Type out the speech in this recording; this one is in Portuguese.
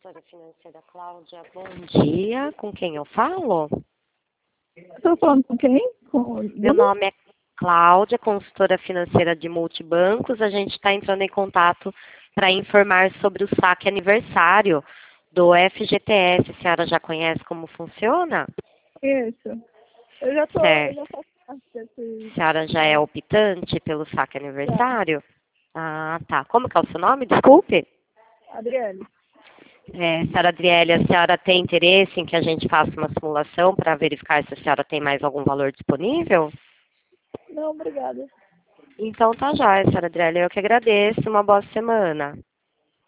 consultora financeira Cláudia. Bom dia. Com quem eu falo? Estou falando com quem? Meu nome é Cláudia, consultora financeira de multibancos. A gente está entrando em contato para informar sobre o saque aniversário do FGTS. A senhora já conhece como funciona? Isso. Eu já Certo. faço parte desse... A senhora já é optante pelo saque aniversário? Ah, tá. Como que é o seu nome? Desculpe. Adriane. Senhora Adriele, a senhora tem interesse em que a gente faça uma simulação para verificar se a senhora tem mais algum valor disponível? Não, obrigada. Então tá jóia, senhora Adriele. Eu que agradeço. Uma boa semana.